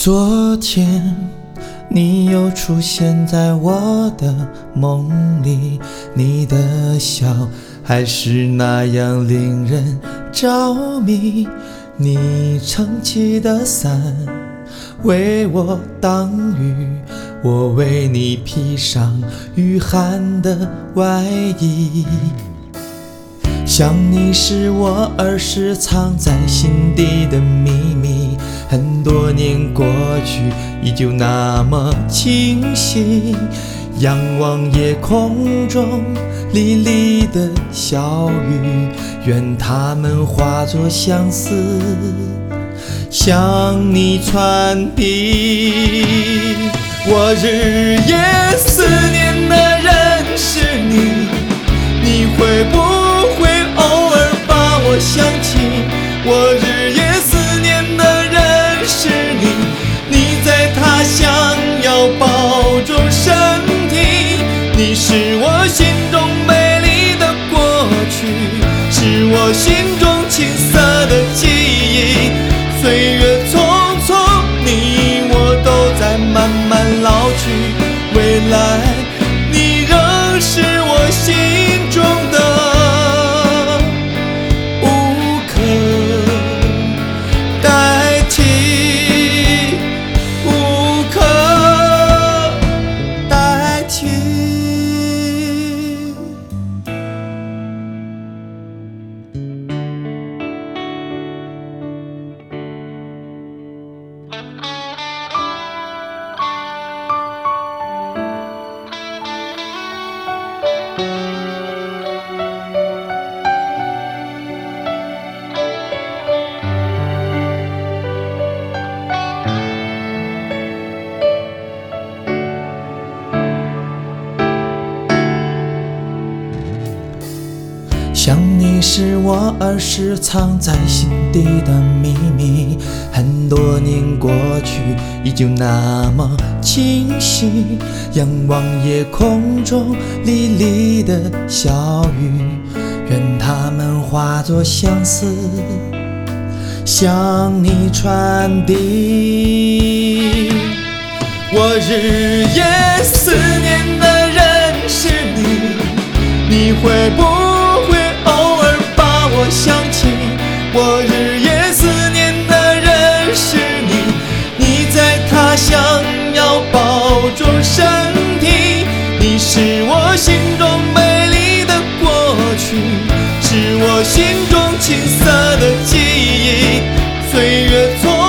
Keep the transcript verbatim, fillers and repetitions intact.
昨天你又出现在我的梦里，你的笑还是那样令人着迷，你撑起的伞为我挡雨，我为你披上御寒的外衣。想你是我儿时藏在心底的秘密，很多年过去依旧那么清晰，仰望夜空中沥沥的小雨，愿它们化作相思向你传递。我日夜思念的人是你，你会不会偶尔把我想起？我日夜思念的人是你，你在他乡要保重身体。你是我心中美丽的过去，是我心中青涩的记忆。岁月匆匆，你我都在慢慢老去，未来你仍是我心中的无可代替，无可代替。想你是我儿时藏在心底的秘密，很多年过去依旧那么清晰，仰望夜空中沥沥的小雨，愿它们化作相思向你传递。我日夜思念的人是你，你会不会偶尔把我想起？我日夜思念的人是你，你在他乡要保重身体。你是我心中美丽的过去，是我心中青涩的记忆。岁月匆